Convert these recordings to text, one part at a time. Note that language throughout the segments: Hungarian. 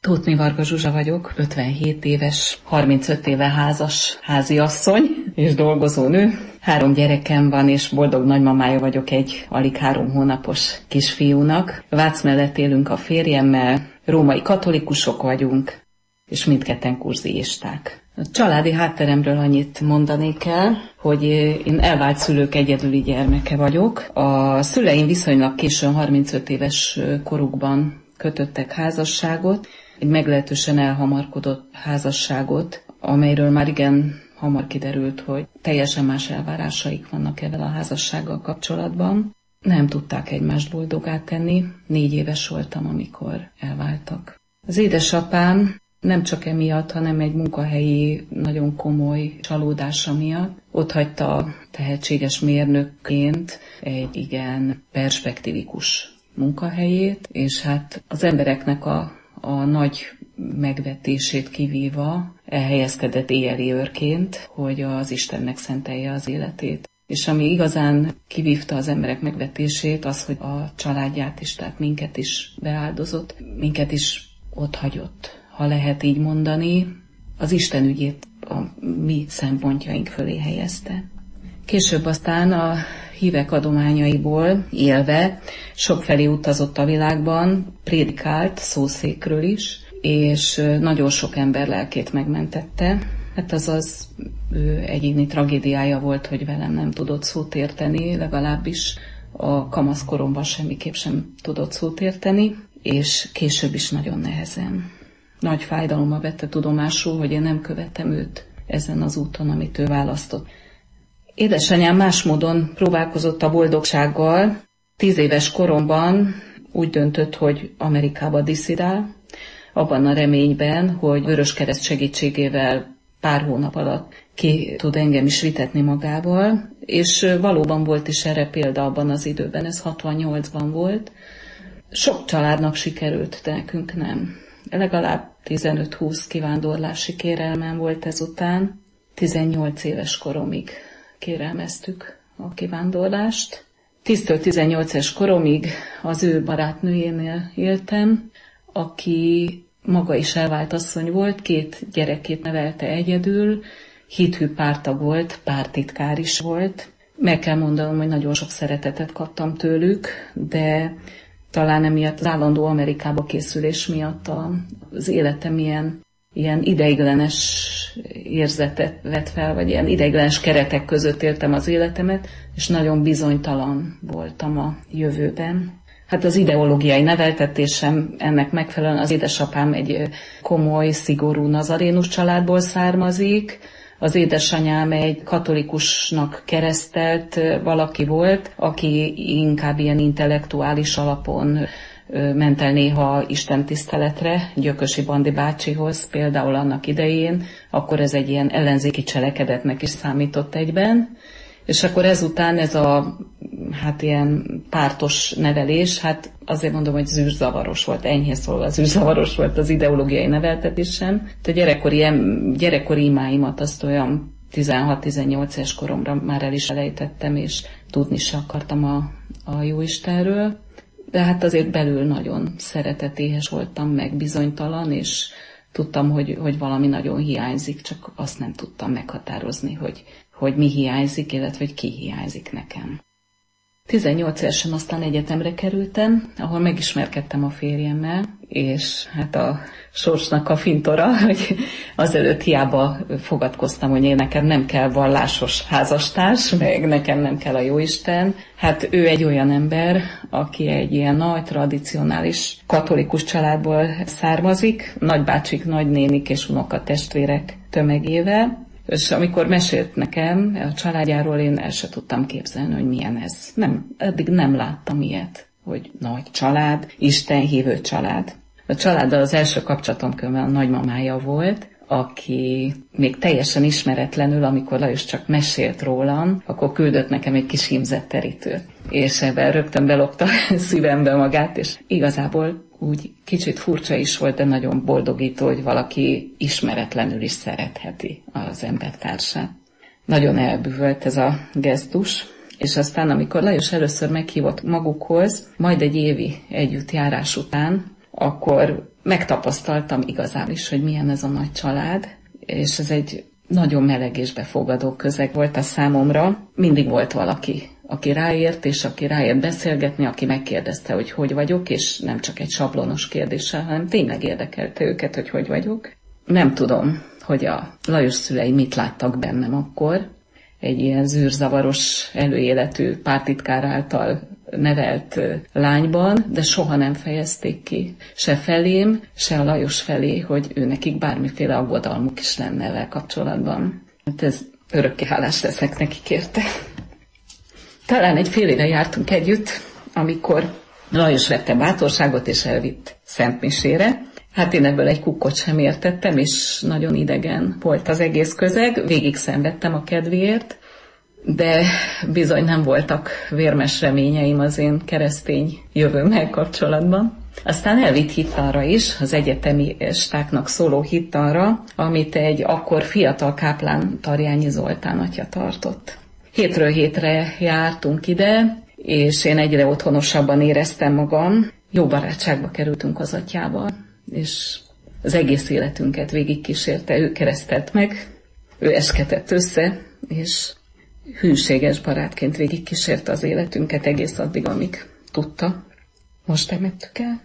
Tóth Varga Zsuzsa vagyok, 57 éves, 35 éve házas háziasszony és dolgozó nő. 3 gyerekem van, és boldog nagymamája vagyok egy alig 3 hónapos kisfiúnak. Vác mellett élünk a férjemmel, római katolikusok vagyunk, és mindketten kurziisták. A családi hátteremről annyit mondanék el, hogy én elvált szülők egyedüli gyermeke vagyok. A szüleim viszonylag későn 35 éves korukban kötöttek házasságot, egy meglehetősen elhamarkodott házasságot, amelyről már igen hamar kiderült, hogy teljesen más elvárásaik vannak ezzel a házassággal kapcsolatban. Nem tudták egymást boldoggá tenni. 4 éves voltam, amikor elváltak. Az édesapám nem csak emiatt, hanem egy munkahelyi nagyon komoly csalódása miatt ott hagyta tehetséges mérnökként egy igen perspektívikus munkahelyét, és hát az embereknek a nagy megvetését kivéva elhelyezkedett éjjeli őrként, hogy az Istennek szentelje az életét. És ami igazán kivívta az emberek megvetését, az, hogy a családját is, tehát minket is beáldozott, minket is ott hagyott, ha lehet így mondani, az Isten ügyét a mi szempontjaink fölé helyezte. Később aztán a hívek adományaiból élve sokfelé utazott a világban, prédikált szószékről is, és nagyon sok ember lelkét megmentette. Hát az ő egyéni tragédiája volt, hogy velem nem tudott szót érteni, legalábbis a kamaszkoromban semmiképp sem tudott szót érteni, és később is nagyon nehezen. Nagy fájdalommal vette tudomásul, hogy én nem követem őt ezen az úton, amit ő választott. Édesanyám más módon próbálkozott a boldogsággal. 10 éves koromban úgy döntött, hogy Amerikába diszidál, abban a reményben, hogy Vöröskereszt segítségével pár hónap alatt ki tud engem is vitetni magával, és valóban volt is erre példa abban az időben, ez 68-ban volt. Sok családnak sikerült, de nekünk nem. Legalább 15-20 kivándorlási kérelmem volt ezután. 18 éves koromig kérelmeztük a kivándorlást. 10-től 18 éves koromig az ő barátnőjénél éltem, aki maga is elvált asszony volt, 2 gyerekét nevelte egyedül, hithű pártag volt, pártitkár is volt. Meg kell mondanom, hogy nagyon sok szeretetet kaptam tőlük, de talán emiatt az állandó Amerikába készülés miatt az életem ilyen ideiglenes érzetet vett fel, vagy ilyen ideiglenes keretek között éltem az életemet, és nagyon bizonytalan voltam a jövőben. Hát az ideológiai neveltetésem ennek megfelelően az édesapám egy komoly, szigorú nazarénus családból származik, az édesanyám egy katolikusnak keresztelt valaki volt, aki inkább ilyen intellektuális alapon ment el néha istentiszteletre, Gyökösi Bandi bácsihoz, például annak idején, akkor ez egy ilyen ellenzéki cselekedetnek is számított egyben, és akkor ezután ez a ilyen pártos nevelés, hát azért mondom, hogy zűrzavaros volt, enyhén szólva zűrzavaros volt az ideológiai neveltetésem. A gyerekkori imáimat azt olyan 16-18 éves koromra már el is elejtettem, és tudni se akartam a Jóistenről. De hát azért belül nagyon szeretetéhes voltam, meg bizonytalan, és tudtam, hogy valami nagyon hiányzik, csak azt nem tudtam meghatározni, hogy mi hiányzik, illetve hogy ki hiányzik nekem. 18 évesen aztán egyetemre kerültem, ahol megismerkedtem a férjemmel, és hát a sorsnak a fintora, hogy azelőtt hiába fogadkoztam, hogy én nekem nem kell vallásos házastárs, meg nekem nem kell a Jóisten. Hát ő egy olyan ember, aki egy ilyen nagy, tradicionális katolikus családból származik, nagybácsik, nagynénik és unokatestvérek tömegével. És amikor mesélt nekem a családjáról, én el se tudtam képzelni, hogy milyen ez. Eddig nem láttam ilyet, hogy nagy család, istenhívő család. A családdal az első kapcsolatom a nagymamája volt, aki még teljesen ismeretlenül, amikor Lajos csak mesélt rólam, akkor küldött nekem egy kis hímzetterítőt. És ebben rögtön belopta szívembe magát, és igazából úgy kicsit furcsa is volt, de nagyon boldogító, hogy valaki ismeretlenül is szeretheti az embertársát. Nagyon elbűvölt ez a gesztus, és aztán, amikor Lajos először meghívott magukhoz, majd egy évi együttjárás után, akkor megtapasztaltam igazán is, hogy milyen ez a nagy család, és ez egy nagyon meleg és befogadó közeg volt a számomra. Mindig volt valaki, aki ráért, és aki ráért beszélgetni, aki megkérdezte, hogy vagyok, és nem csak egy sablonos kérdéssel, hanem tényleg érdekelte őket, hogy vagyok. Nem tudom, hogy a Lajos szülei mit láttak bennem akkor, egy ilyen zűrzavaros, előéletű pártitkár által nevelt lányban, de soha nem fejezték ki, se felém, se a Lajos felé, hogy őnekik bármiféle aggodalmuk is lenne vele kapcsolatban. Hát ez örökké hálás leszek nekik érte. Talán egy fél éve jártunk együtt, amikor Lajos vette bátorságot és elvitt szentmisére. Hát én ebből egy kukkot sem értettem, és nagyon idegen volt az egész közeg. Végig szenvedtem a kedvéért, de bizony nem voltak vérmes reményeim az én keresztény jövőmmel kapcsolatban. Aztán elvitt hittanra is, az egyetemistáknak szóló hittanra, amit egy akkor fiatal káplán, Tarjányi Zoltán atya tartott. Hétről hétre jártunk ide, és én egyre otthonosabban éreztem magam. Jó barátságba kerültünk az atyával, és az egész életünket végigkísérte, ő keresztelt meg, ő esketett össze, és hűséges barátként végigkísérte az életünket egész addig, amíg tudta. Most temettük el.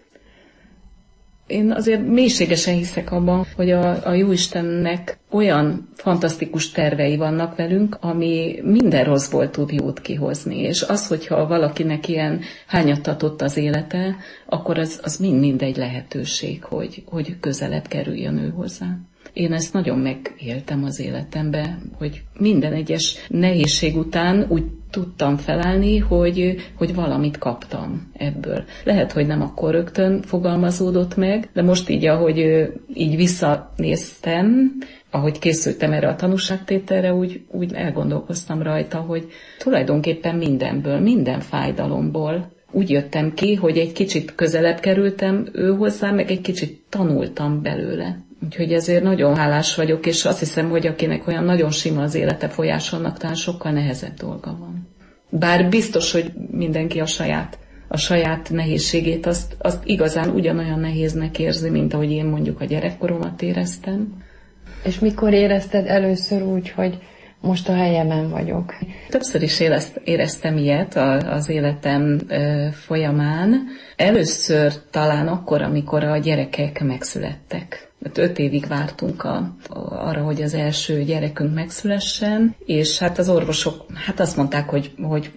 Én azért mélységesen hiszek abban, hogy a Jóistennek olyan fantasztikus tervei vannak velünk, ami minden rosszból tud jót kihozni. És az, hogyha valakinek ilyen hányattatott az élete, akkor az mind egy lehetőség, hogy közelebb kerüljön ő hozzá. Én ezt nagyon megéltem az életembe, hogy minden egyes nehézség után úgy tudtam felállni, hogy valamit kaptam ebből. Lehet, hogy nem akkor rögtön fogalmazódott meg, de most így, ahogy így visszanéztem, ahogy készültem erre a tanúságtételre, úgy elgondolkoztam rajta, hogy tulajdonképpen mindenből, minden fájdalomból úgy jöttem ki, hogy egy kicsit közelebb kerültem ő hozzá, meg egy kicsit tanultam belőle. Úgyhogy ezért nagyon hálás vagyok, és azt hiszem, hogy akinek olyan nagyon sima az élete folyásolnak, talán sokkal nehezebb dolga van. Bár biztos, hogy mindenki a saját nehézségét azt igazán ugyanolyan nehéznek érzi, mint ahogy én mondjuk a gyerekkoromat éreztem. És mikor érezted először úgy, hogy most a helyemen vagyok? Többször is éreztem ilyet az életem folyamán. Először talán akkor, amikor a gyerekek megszülettek. 5 évig vártunk arra, hogy az első gyerekünk megszülessen, és hát az orvosok azt mondták, hogy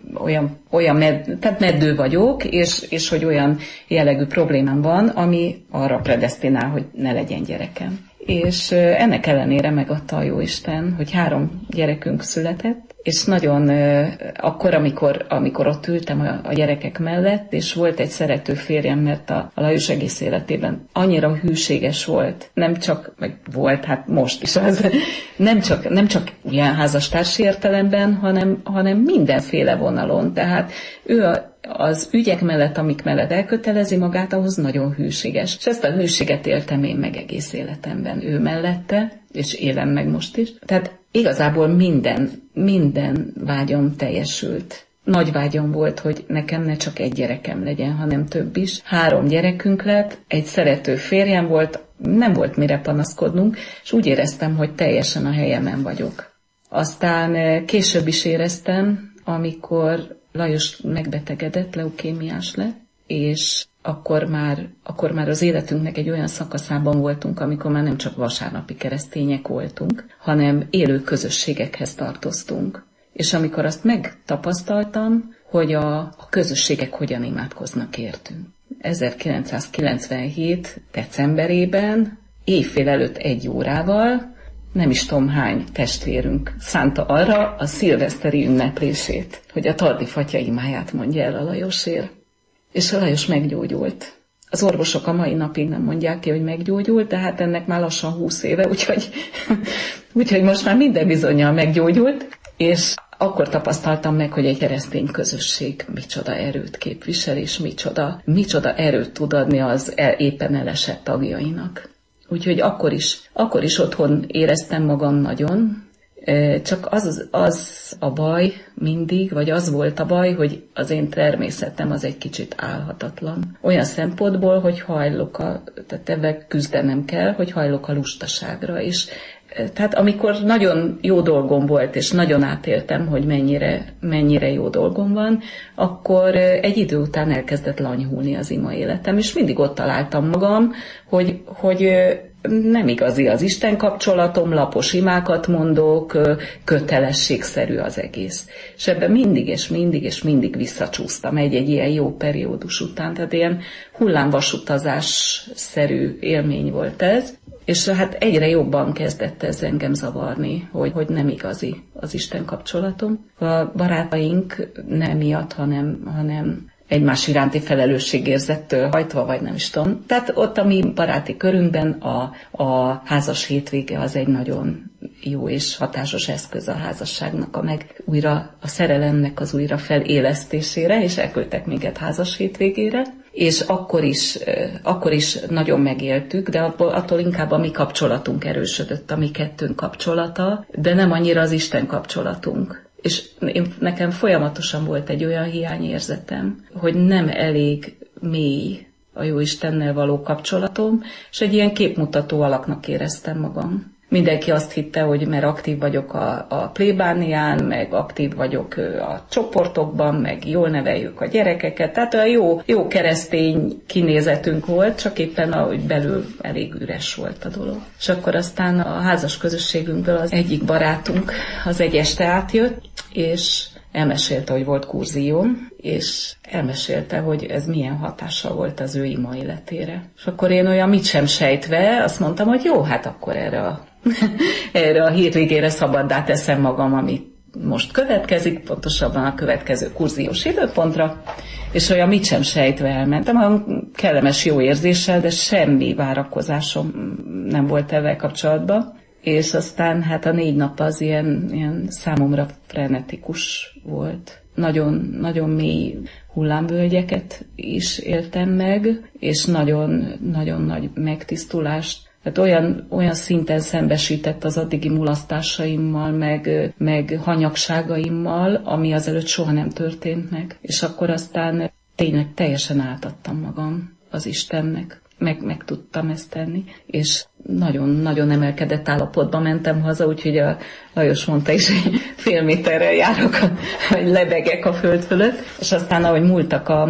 tehát meddő vagyok, és hogy olyan jellegű problémám van, ami arra predesztinál, hogy ne legyen gyerekem. És ennek ellenére megadta a Jóisten, hogy 3 gyerekünk született, és nagyon akkor, amikor ott ültem a gyerekek mellett, és volt egy szerető férjem, mert a Lajos egész életében annyira hűséges volt, hát most is az, nem csak ilyen házastársi értelemben, hanem mindenféle vonalon. Tehát ő az ügyek mellett, amik mellett elkötelezi magát, ahhoz nagyon hűséges. És ezt a hűséget éltem én meg egész életemben ő mellette, és élem meg most is. Tehát igazából minden vágyam teljesült. Nagy vágyam volt, hogy nekem ne csak egy gyerekem legyen, hanem több is. 3 gyerekünk lett, egy szerető férjem volt, nem volt mire panaszkodnunk, és úgy éreztem, hogy teljesen a helyemen vagyok. Aztán később is éreztem, amikor Lajos megbetegedett, leukémiás lett, és akkor már az életünknek egy olyan szakaszában voltunk, amikor már nem csak vasárnapi keresztények voltunk, hanem élő közösségekhez tartoztunk. És amikor azt megtapasztaltam, hogy a közösségek hogyan imádkoznak értünk. 1997. decemberében, évfél előtt 1 órával, nem is tudom hány testvérünk szánta arra a szilveszteri ünneplését, hogy a Tardi-Fatya imáját mondja el a Lajosért. És a Lajos meggyógyult. Az orvosok a mai napig nem mondják ki, hogy meggyógyult, de hát ennek már lassan 20 éve, úgyhogy most már minden bizonnyal meggyógyult, és akkor tapasztaltam meg, hogy egy keresztény közösség micsoda erőt képvisel, és micsoda erőt tud adni az éppen elesett tagjainak. Úgyhogy akkor is otthon éreztem magam nagyon. Csak az a baj mindig, vagy az volt a baj, hogy az én természetem az egy kicsit álhatatlan. Olyan szempontból, hogy tehát ebben küzdenem kell, hogy hajlok a lustaságra is. Tehát amikor nagyon jó dolgom volt, és nagyon átéltem, hogy mennyire jó dolgom van, akkor egy idő után elkezdett lanyhulni az ima életem, és mindig ott találtam magam, hogy nem igazi az Isten kapcsolatom, lapos imákat mondok, kötelességszerű az egész. És ebben mindig visszacsúsztam egy ilyen jó periódus után, tehát ilyen hullámvasutazás-szerű élmény volt ez, és hát egyre jobban kezdett ez engem zavarni, hogy nem igazi az Isten kapcsolatom. A barátaink nem miatt, hanem egymás iránti felelősségérzettől hajtva, vagy nem is tudom. Tehát ott a mi baráti körünkben a házas hétvége az egy nagyon jó és hatásos eszköz a házasságnak, a szerelemnek az újra felélesztésére, és elküldtek minket házas hétvégére. És akkor is nagyon megéltük, de attól inkább a mi kapcsolatunk erősödött, a mi kettőnk kapcsolata, de nem annyira az Isten kapcsolatunk. És nekem folyamatosan volt egy olyan hiányérzetem, hogy nem elég mély a Jóistennel való kapcsolatom, és egy ilyen képmutató alaknak éreztem magam. Mindenki azt hitte, hogy mert aktív vagyok a plébánián, meg aktív vagyok a csoportokban, meg jól neveljük a gyerekeket. Tehát olyan jó keresztény kinézetünk volt, csak éppen ahogy belül elég üres volt a dolog. És akkor aztán a házas közösségünkből az egyik barátunk az egy este átjött, és elmesélte, hogy volt kurzióm, és elmesélte, hogy ez milyen hatással volt az ő ima életére. És akkor én olyan mit sem sejtve azt mondtam, hogy jó, hát akkor erre a hétvégére szabaddá teszem magam, ami most következik, pontosabban a következő kurziós időpontra, és olyan mit sem sejtve elmentem, olyan kellemes jó érzéssel, de semmi várakozásom nem volt ezzel kapcsolatban. És aztán hát a 4 nap az ilyen számomra frenetikus volt. Nagyon, nagyon mély hullámvölgyeket is éltem meg, és nagyon, nagyon nagy megtisztulást. Hát olyan szinten szembesített az addigi mulasztásaimmal, meg hanyagságaimmal, ami azelőtt soha nem történt meg. És akkor aztán tényleg teljesen átadtam magam az Istennek. Meg tudtam ezt tenni, és nagyon-nagyon emelkedett állapotban mentem haza, úgyhogy a Lajos mondta is, hogy fél méterrel járok, hogy lebegek a föld fölött, és aztán ahogy múltak a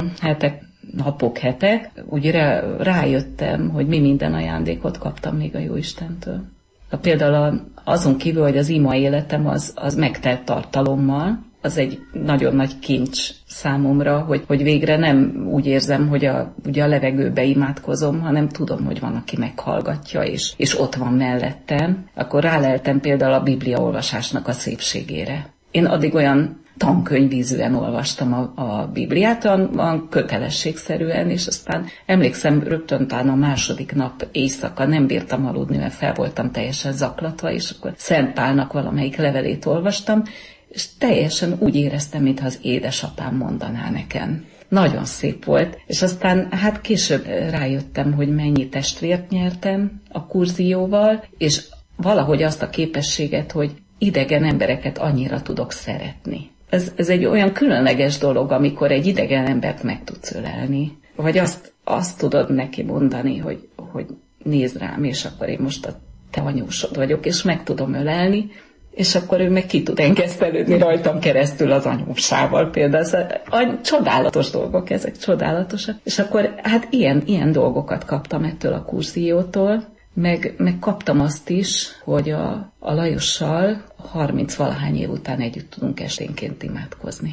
hetek, úgy rájöttem, hogy mi minden ajándékot kaptam még a Jóistentől. Például azon kívül, hogy az ima életem az megtelt tartalommal, az egy nagyon nagy kincs számomra, hogy végre nem úgy érzem, hogy ugye a levegőbe imádkozom, hanem tudom, hogy van, aki meghallgatja, és ott van mellettem. Akkor ráleltem például a Biblia olvasásnak a szépségére. Én addig olyan tankönyvízűen olvastam a Bibliát, kötelességszerűen, és aztán emlékszem, rögtön talán a második nap éjszaka nem bírtam aludni, mert fel voltam teljesen zaklatva, és akkor Szent Pálnak valamelyik levelét olvastam, és teljesen úgy éreztem, mintha az édesapám mondaná nekem. Nagyon szép volt, és aztán hát később rájöttem, hogy mennyi testvért nyertem a kurzióval, és valahogy azt a képességet, hogy idegen embereket annyira tudok szeretni. Ez egy olyan különleges dolog, amikor egy idegen embert meg tudsz ölelni, vagy azt tudod neki mondani, hogy nézd rám, és akkor én most a te anyósod vagyok, és meg tudom ölelni, és akkor ő meg ki tud engesztelődni rajtam keresztül az anyósával például. Csodálatos dolgok ezek, csodálatosak. És akkor hát ilyen dolgokat kaptam ettől a kurziótól, meg kaptam azt is, hogy a Lajossal 30-valahány év után együtt tudunk esténként imádkozni.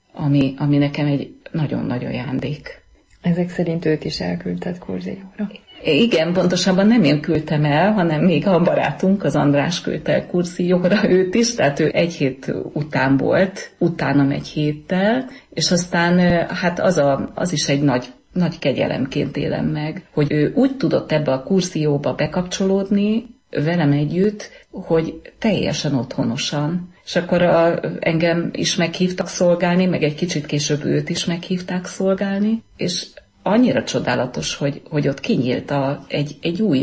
Ami nekem egy nagyon-nagyon ajándék. Ezek szerint őt is elküldted kurzióra? Igen, pontosabban nem én küldtem el, hanem még a barátunk, az András küldte el kurzióra őt is, tehát ő 1 hét után volt, utánam 1 héttel, és aztán hát az is egy nagy kegyelemként élem meg, hogy ő úgy tudott ebbe a kurzióba bekapcsolódni velem együtt, hogy teljesen otthonosan. És akkor engem is meghívtak szolgálni, meg egy kicsit később őt is meghívták szolgálni, és annyira csodálatos, hogy ott kinyílt egy új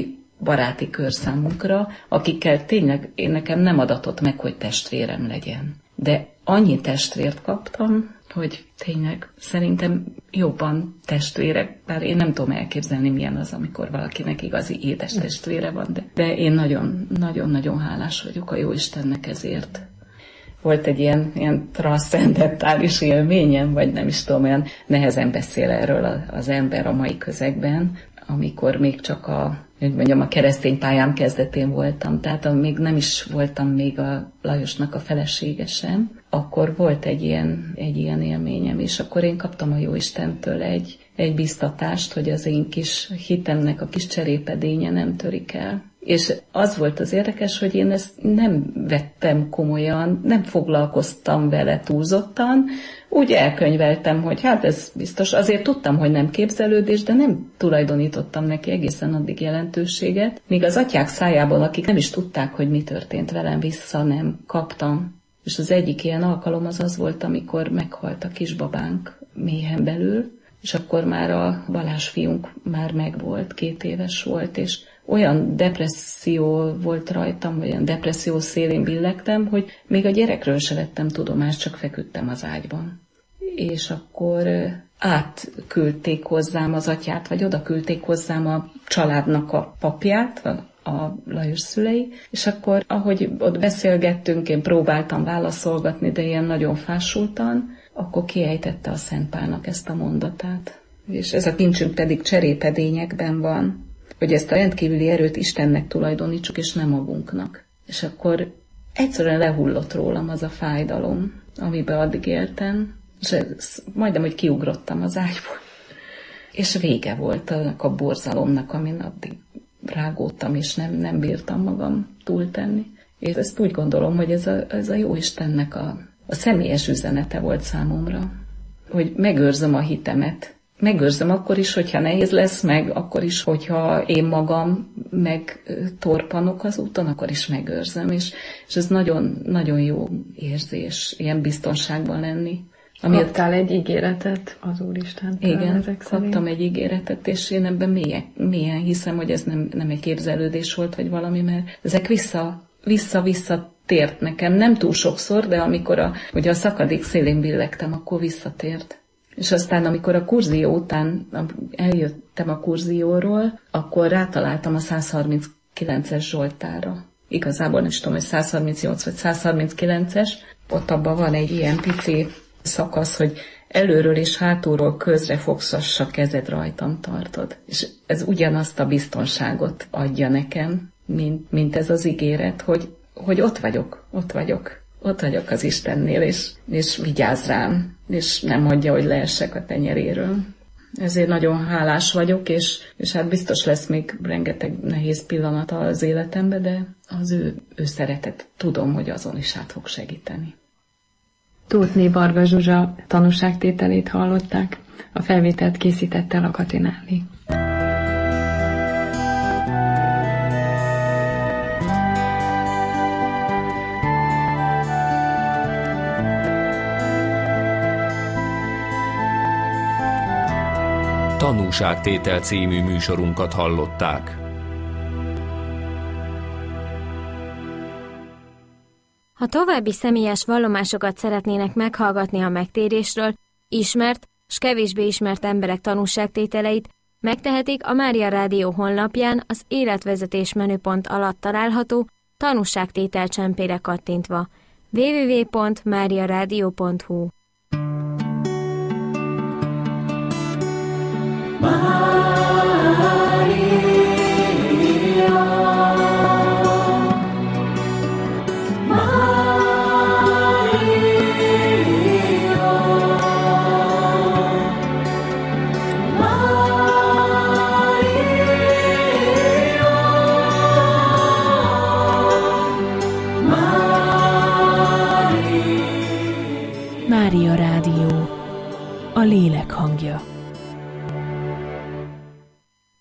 baráti kör számunkra, akikkel tényleg nekem nem adatott meg, hogy testvérem legyen. De annyi testvért kaptam, hogy tényleg szerintem jobban testvérek, bár én nem tudom elképzelni, milyen az, amikor valakinek igazi édes testvére van, de én nagyon-nagyon hálás vagyok a Jóistennek ezért. Volt egy ilyen transzcendentális élményem, vagy nem is tudom, olyan nehezen beszél erről az ember a mai közegben, amikor még csak a keresztény pályám kezdetén voltam, tehát még nem is voltam még a Lajosnak a felesége sem, akkor volt egy ilyen élményem, és akkor én kaptam a Jóistentől egy biztatást, hogy az én kis hitemnek a kis cserépedénye nem törik el. És az volt az érdekes, hogy én ezt nem vettem komolyan, nem foglalkoztam vele túlzottan, úgy elkönyveltem, hogy hát ez biztos, azért tudtam, hogy nem képzelődés, de nem tulajdonítottam neki egészen addig jelentőséget, míg az atyák szájából, akik nem is tudták, hogy mi történt velem, vissza nem kaptam. És az egyik ilyen alkalom az volt, amikor meghalt a kisbabánk méhen belül, és akkor már a Balázs fiunk már megvolt, 2 éves volt, és olyan depresszió volt rajtam, olyan depresszió szélén billegtem, hogy még a gyerekről se vettem tudomást, csak feküdtem az ágyban. És akkor átküldték hozzám az atyát, vagy oda küldték hozzám a családnak a papját, a Lajos szülei, és akkor, ahogy ott beszélgettünk, én próbáltam válaszolgatni, de ilyen nagyon fásultan, akkor kiejtette a Szent Pálnak ezt a mondatát. És ez a kincsünk pedig cserépedényekben van, hogy ezt a rendkívüli erőt Istennek tulajdonítsuk, és nem magunknak. És akkor egyszerűen lehullott rólam az a fájdalom, amiben addig éltem, és majdnem, hogy kiugrottam az ágyból. És vége volt annak a borzalomnak, amin addig rágódtam, és nem bírtam magam túltenni. És ezt úgy gondolom, hogy ez a Jóistennek a személyes üzenete volt számomra, hogy megőrzöm a hitemet. Megőrzöm akkor is, hogyha nehéz lesz, meg akkor is, hogyha én magam megtorpanok az úton, akkor is megőrzöm. És ez nagyon, nagyon jó érzés, ilyen biztonságban lenni. Kaptál egy ígéretet az Úristentől? Igen, kaptam egy ígéretet, és én ebben mélyen hiszem, hogy ez nem egy képzelődés volt, vagy valami, mert ezek vissza tért nekem. Nem túl sokszor, de amikor ugye a szakadék szélén billegtem, akkor visszatért. És aztán, amikor a kurzió után eljöttem a kurzióról, akkor rátaláltam a 139-es Zsoltárra. Igazából nem is tudom, hogy 138 vagy 139-es. Ott abban van egy ilyen pici szakasz, hogy előről és hátulról közre fogszas, a kezed rajtam tartod. És ez ugyanazt a biztonságot adja nekem, mint ez az ígéret, hogy ott vagyok az Istennél, és vigyáz rám, és nem hagyja, hogy leessek a tenyeréről. Ezért nagyon hálás vagyok, és hát biztos lesz még rengeteg nehéz pillanata az életemben, de az ő szeretet, tudom, hogy azon is át fog segíteni. Tóth Varga Zsuzsa tanúságtételét hallották. A felvételt készítette a Katinelli. Tanúságtétel című műsorunkat hallották. Ha további személyes vallomásokat szeretnének meghallgatni a megtérésről, ismert s kevésbé ismert emberek tanúságtételeit, megtehetik a Mária Rádió honlapján az életvezetés menüpont alatt található tanúságtétel csempére kattintva. www.mariaradio.hu Mária Rádió, a lélek hangja.